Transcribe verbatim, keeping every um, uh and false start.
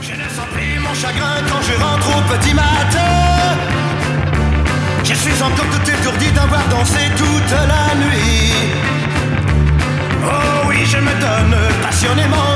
Je ne sens plus mon chagrin quand je rentre au petit matin. Je suis encore tout étourdi d'avoir dansé toute la nuit. Oh oui, je me donne passionnément